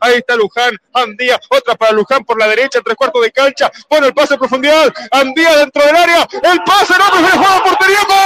ahí está Luján, Andía, otra para Luján por la derecha, 3/4 de cancha, pone el pase a profundidad, Andía dentro del área, el pase, no, se juega portería, ¡gol!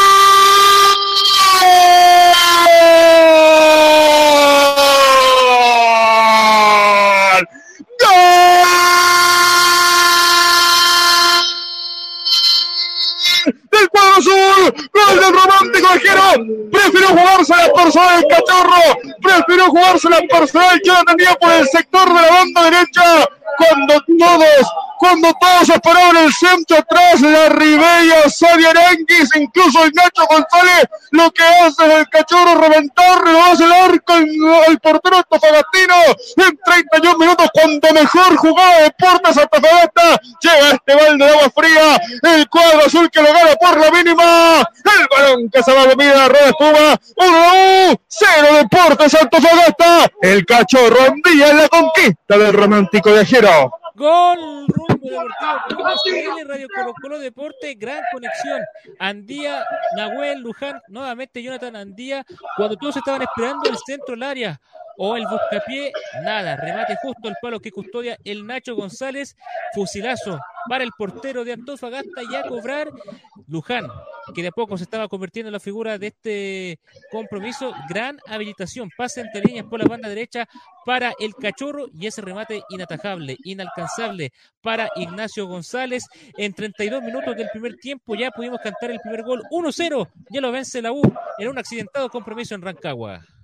Del cuadro azul, gol del Romántico Viajero, prefirió jugarse la personal del Cachorro, prefirió jugarse la personal que la tenía por el sector de la banda derecha, cuando todos esperaban el centro atrás, la Ribella, Sadia Aranguis, incluso el Nacho González, lo que hace es el Cachorro reventar, lo hace el arco al portero Antofagastino, en 31 minutos, cuando mejor jugaba Deportes Antofagasta, llega este balde de agua fría, el cuadro azul que lo gana por la mínima, el balón que se va de mida, Rueda Espuma, 1-0 Deportes Antofagasta, el Cachorro Andía en la conquista del Romántico Viajero. Gol Rumbo Deportivo, Radio Colo Colo Deporte, gran conexión. Andía, Nahuel, Luján, nuevamente Jonathan Andía, cuando todos estaban esperando el centro del área o el buscapié, nada, remate justo al palo que custodia el Nacho González, fusilazo para el portero de Antofagasta y a cobrar Luján, que de a poco se estaba convirtiendo en la figura de este compromiso. Gran habilitación, pase entre líneas por la banda derecha para el Cachorro y ese remate inatajable, inalcanzable para Ignacio González. En 32 minutos del primer tiempo ya pudimos cantar el primer gol, 1-0, ya lo vence la U en un accidentado compromiso en Rancagua.